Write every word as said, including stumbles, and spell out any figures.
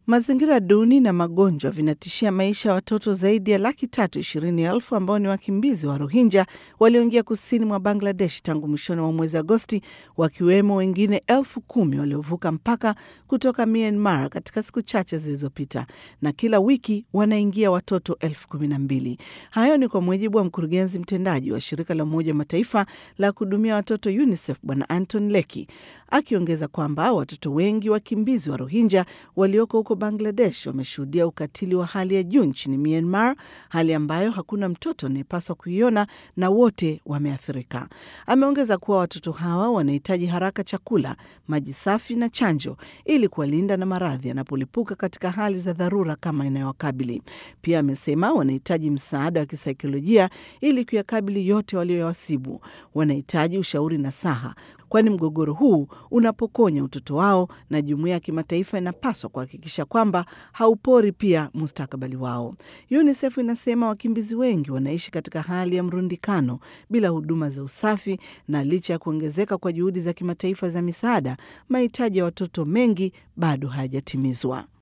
Mazingira duni na magonjwa vinatishia maisha ya watoto zaidi ya laki tatu ishirini elfu ambao ni wakimbizi wa Rohingya walioingia kusini mwa Bangladesh tangu mwishoni mwa mwezi Agosti, wakiwemo wengine elfu kumi waliovuka mpaka kutoka Myanmar katika siku chache zilizopita, na kila wiki wanaingia watoto elfu kumi na mbili. Hayo ni kwa mujibu wa mkurugenzi mtendaji wa shirika la Umoja wa Mataifa la kuhudumia watoto UNICEF, Bwana Anton Leki, akiongeza kwamba watoto wengi wakimbizi wa Rohingya walioko huko Bangladesh wameshuhudia ukatili wa hali ya juu nchini Myanmar, hali ambayo hakuna mtoto anayepaswa kuiona na wote wameathirika. Ameongeza kuwa watoto hawa wanahitaji haraka chakula, maji safi na chanjo ili kuwalinda na maradhi yanapolipuka katika hali za dharura kama inayowakabili. Pia amesema wanahitaji msaada wa kisaikolojia ili kuyakabili yote walioyawasibu. Wanahitaji ushauri na saha, kwani mgogoro huu unapokonya utoto wao na jumuiya ya kimataifa inapaswa kuhakikisha kwamba haupori pia mustakabali wao. UNICEF inasema wakimbizi wengi wanaishi katika hali ya mrundikano bila huduma za usafi, na licha ya kuongezeka kwa juhudi za kimataifa za misaada, mahitaji ya watoto mengi bado hayajatimizwa.